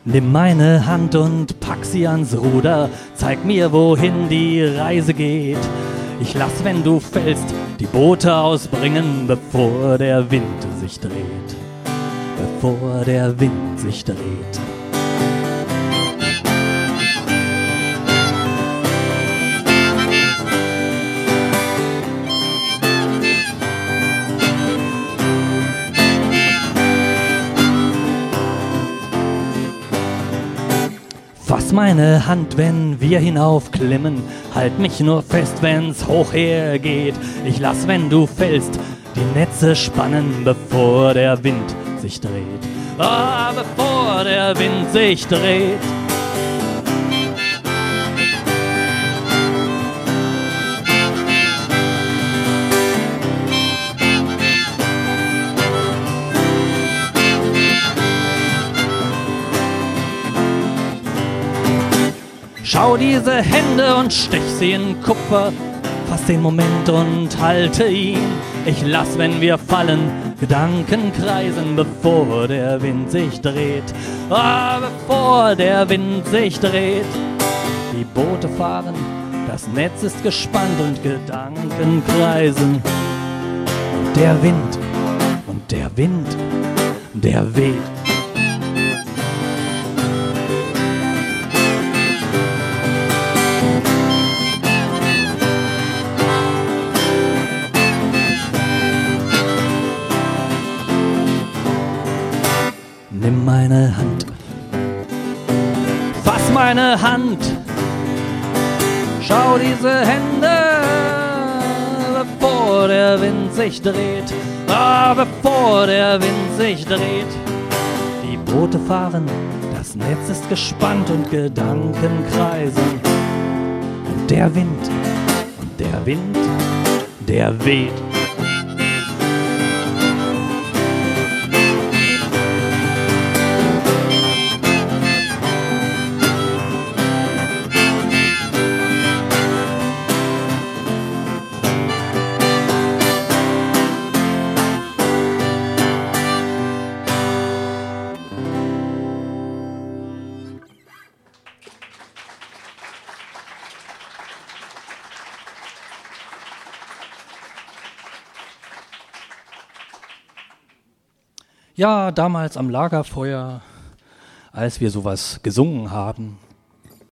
Nimm meine Hand und pack sie ans Ruder, zeig mir, wohin die Reise geht. Ich lass, wenn du fällst, die Boote ausbringen, bevor der Wind sich dreht. Bevor der Wind sich dreht. Fass meine Hand, wenn wir hinaufklimmen, halt mich nur fest, wenn's hoch hergeht. Ich lass, wenn du fällst, die Netze spannen, bevor der Wind sich dreht. Ah, bevor der Wind sich dreht. Schau diese Hände und stich sie in Kupfer, fass den Moment und halte ihn. Ich lass, wenn wir fallen, Gedanken kreisen, bevor der Wind sich dreht. Ah, bevor der Wind sich dreht. Die Boote fahren, das Netz ist gespannt und Gedanken kreisen. Und der Wind, der weht. Nimm meine Hand, fass meine Hand, schau diese Hände, bevor der Wind sich dreht, ah, bevor der Wind sich dreht. Die Boote fahren, das Netz ist gespannt und Gedanken kreisen. Und der Wind, der weht. Ja, damals am Lagerfeuer, als wir sowas gesungen haben,